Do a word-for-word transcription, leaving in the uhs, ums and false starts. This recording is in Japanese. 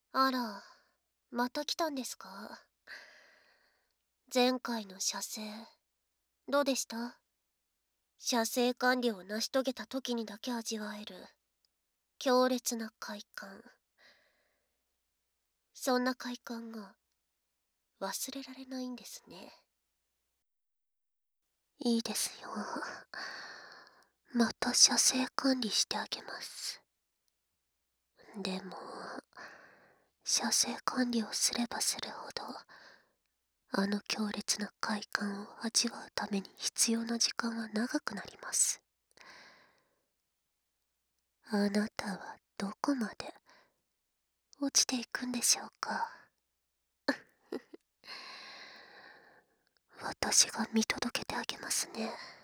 あら、また来たんですか？前回の射精、どうでした？射精完了を成し遂げた時にだけ味わえる、強烈な快感。そんな快感が、忘れられないんですね。いいですよ。また射精管理してあげます。でも、射精管理をすればするほど、あの強烈な快感を味わうために必要な時間は長くなります。あなたはどこまで落ちていくんでしょうか。私が見届けてあげますね。